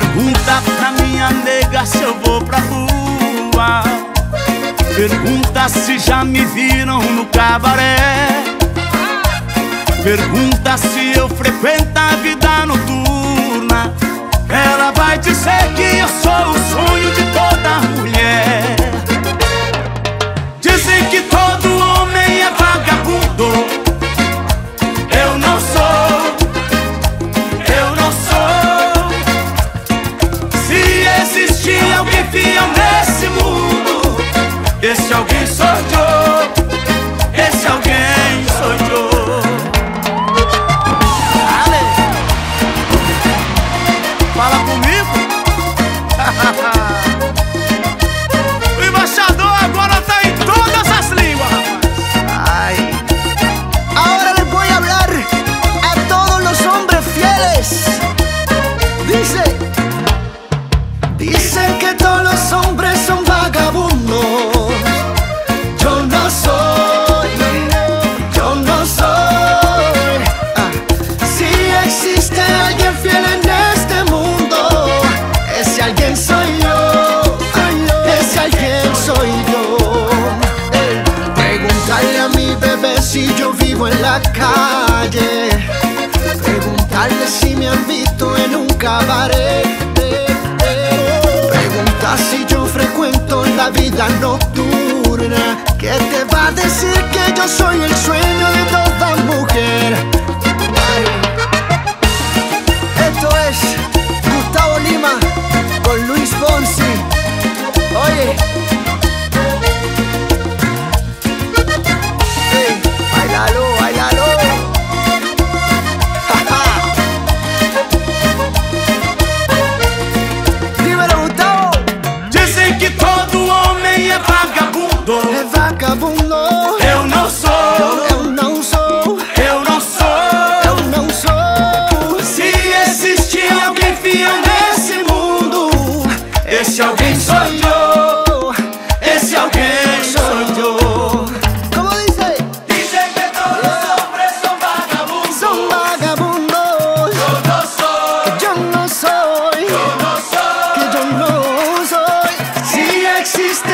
Pergunta pra minha nega se eu vou pra rua. Pergunta se já me viram no cabaré. Pergunta se eu frequento a vida noturna. Ela vai dizer que eu sou o sonho de toda mulher. Dizem que todo homem é vagabundo. Eu não sou, eu não sou. Se existir alguém fiel nesse mundo, esse alguém sou eu. Esse alguém sou eu. Fala comigo. O embaixador agora tá em todas as línguas. Ay. Ahora les voy a hablar a todos los hombres fieles. Dicen que todos los hombres son vagabundos. Yo no soy, yo no soy. Si existe alguien fiel en este mundo, ese alguien soy yo. Ese alguien soy yo. Preguntarle a mi bebé si yo vivo en la calle. Preguntarle si me han visto en un cabaret. Pregunta si yo frecuento la vida nocturna. ¿Qué te va a decir que yo soy el sueño de toda mujer? Esto es Gustavo Lima con Luis Fonsi. Oye, hey, bailalo, bailalo. Dímelo, Gustavo. Dizem que todo homem é vagabundo. É vagabundo. Eu não sou, Eu não sou, eu não sou. eu não sou. Se existir alguém fiel nesse mundo, esse alguém sou eu. Esse alguém sou eu. ¿Cómo dice? Dizem que todos os hombres são vagabundos. Son vagabundos. Eu não sou, Yo no soy, eu não sou. que yo no soy. Se existe